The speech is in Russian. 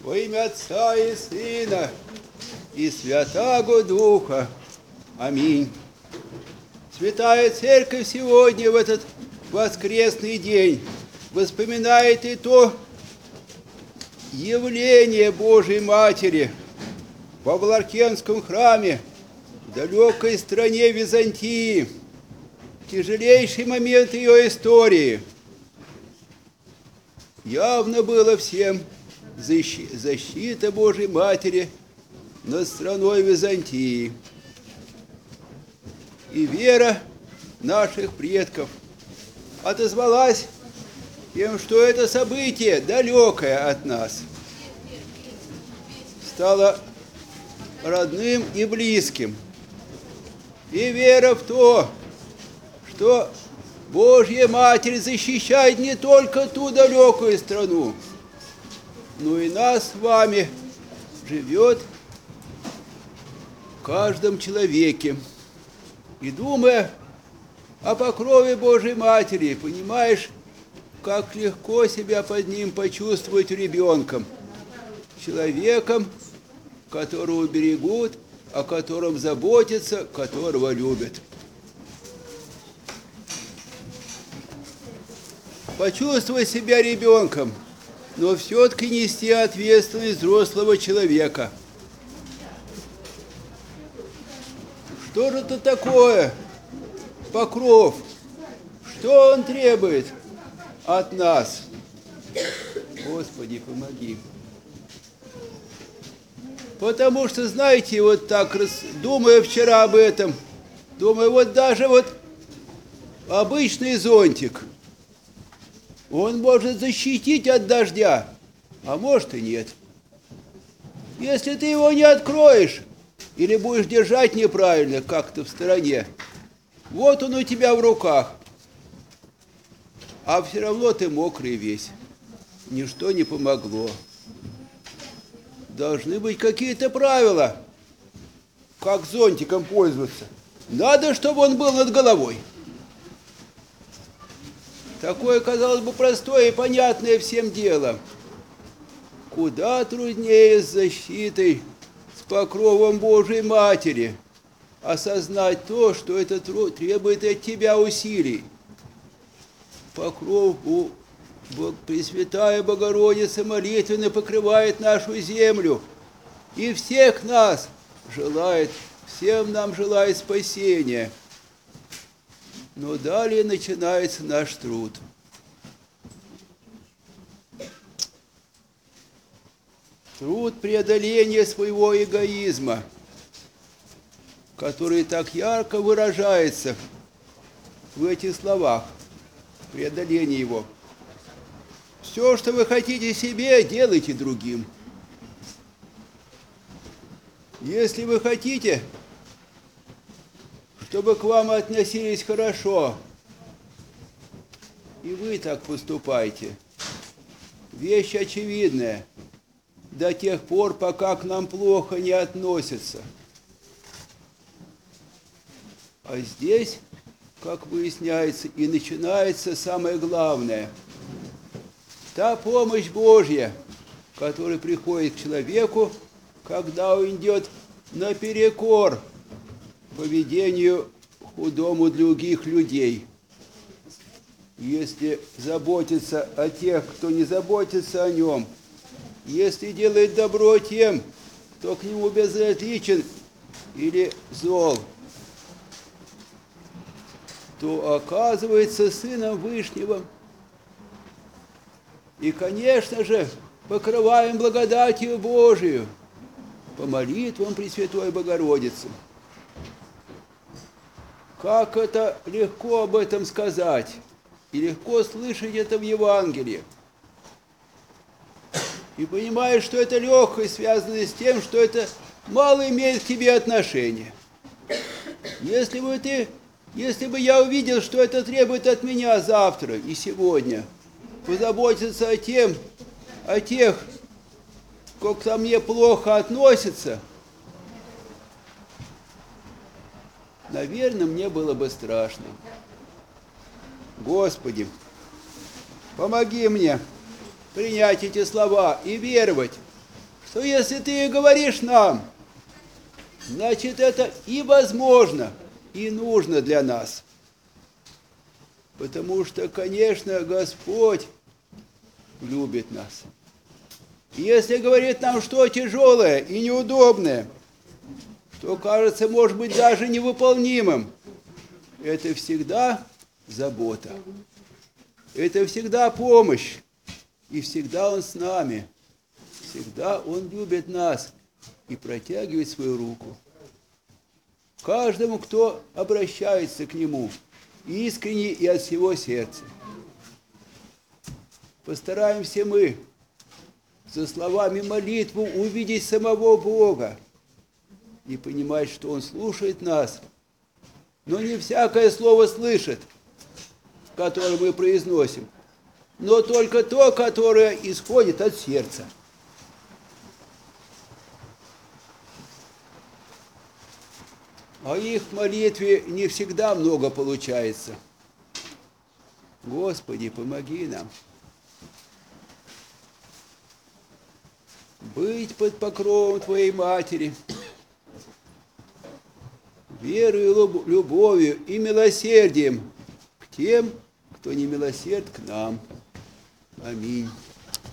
Во имя Отца и Сына и Святаго Духа. Аминь. Святая Церковь сегодня, в этот воскресный день, вспоминает и то явление Божией Матери во Владимирском храме в далекой стране Византии, тяжелейший момент ее истории. Явно было всем защита Божией Матери над страной Византии. И вера наших предков отозвалась тем, что это событие, далекое от нас, стало родным и близким. И вера в то, что Божья Матерь защищает не только ту далекую страну, но и нас с вами, живет в каждом человеке. И думая о покрове Божьей Матери, понимаешь, как легко себя под ним почувствовать ребенком, человеком, которого берегут, о котором заботятся, которого любят. Почувствовать себя ребенком, но все-таки нести ответственность взрослого человека. Что же это такое покров? Что он требует от нас? Господи, помоги. Потому что, знаете, вот так, думая вчера об этом, думаю, вот даже вот обычный зонтик, он может защитить от дождя, а может и нет. Если ты его не откроешь, или будешь держать неправильно, как-то в стороне, вот он у тебя в руках, а все равно ты мокрый весь. Ничто не помогло. Должны быть какие-то правила, как зонтиком пользоваться. Надо, чтобы он был над головой. Такое, казалось бы, простое и понятное всем дело. Куда труднее с защитой, с покровом Божией Матери осознать то, что это требует от тебя усилий. Покров Пресвятая Богородица молитвенно покрывает нашу землю и всех нас желает, всем нам желает спасения. Но далее начинается наш труд. Труд преодоления своего эгоизма, который так ярко выражается в этих словах, преодоление его. Все, что вы хотите себе, делайте другим. Если вы хотите, чтобы к вам относились хорошо, и вы так поступайте. Вещь очевидная. До тех пор, пока к нам плохо не относятся. А здесь, как выясняется, и начинается самое главное. Та помощь Божья, которая приходит к человеку, когда он идет наперекор поведению худому других людей. Если заботится о тех, кто не заботится о нем, если делает добро тем, кто к нему безразличен или зол, то оказывается сыном Вышнего. И, конечно же, покрываем благодатью Божию по молитвам Пресвятой Богородицы. Как это легко об этом сказать, и легко слышать это в Евангелии. И понимаешь, что это легкость, связанная с тем, что это мало имеет к тебе отношения. Если бы я увидел, что это требует от меня завтра и сегодня, позаботиться о тех, кто ко мне плохо относится, наверное, мне было бы страшно. Господи, помоги мне принять эти слова и веровать, что если ты говоришь нам, значит, это и возможно, и нужно для нас. Потому что, конечно, Господь любит нас. И если говорит нам, что тяжелое и неудобное, что кажется, может быть, даже невыполнимым, это всегда забота. Это всегда помощь. И всегда Он с нами. Всегда Он любит нас и протягивает свою руку. Каждому, кто обращается к Нему, искренне и от всего сердца. Постараемся мы за словами молитву увидеть самого Бога и понимать, что Он слушает нас, но не всякое слово слышит, которое мы произносим, но только то, которое исходит от сердца. А их в молитве не всегда много получается. Господи, помоги нам быть под покровом Твоей Матери, верою, любовью и милосердием к тем, кто не милосерд к нам. Аминь.